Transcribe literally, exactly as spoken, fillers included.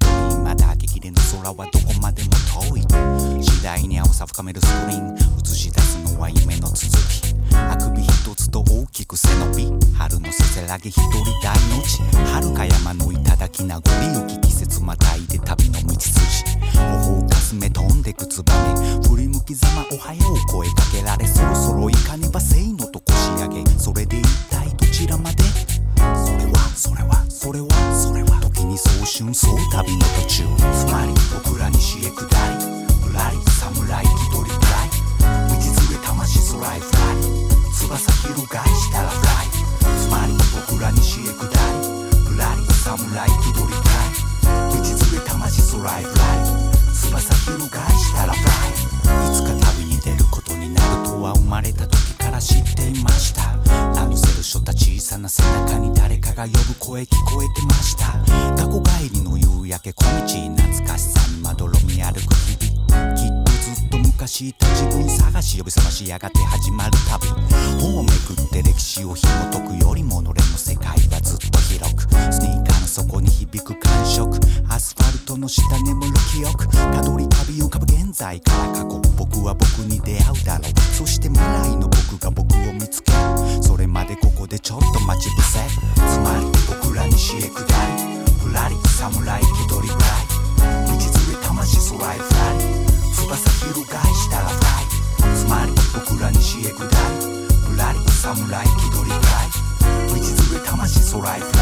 りまだ激励の空はどこまでも遠い。次第に青さ深めるスクリーン映し出すのは夢の続き。あくび一つと大きく背伸び春のせせらぎ一人大のうち遥か山の頂名残雪季節またいで旅の道筋頬をかすめ飛んでくツバメ振り向きざまおはよう声かけられそろそろいかねばせいのと腰上げそれで一体どちらまでそれはそれはそれはそれは時に早春そう旅の途中つまり僕ら西へ下りぶらり侍気取りぶらい道連れ魂空へフライ翼広がいしたらフライつまり僕ら西へ下りぶらり侍気取りぶらい道連れ魂空へフライ翼広がいしたらフライいつか旅に出ることになるとは生まれた時から知っていましたランドセル背負った小さな背中に誰かが呼ぶ声聞こえてました過去帰りの夕焼け小道懐かしさにまどろみ歩く日々きっとずっと昔いた自分探し呼び覚ましやがて始まる旅本をめくって歴史を紐解くよりものれの世界はずっと広くスニーカーの底に響く感触アスファルトの下眠る記憶たどり旅浮かぶ現在から過去僕は僕に出会うだろうそして未来の僕が僕を見つけるそれまでここでちょっと待ち伏せつまり僕ら西へ下りぶらり侍気取りぶらい道連れ魂空へフライ翼広がいしたらフライつまり僕ら西へ下りぶらり侍気取りぶらい道連れ魂空へフライ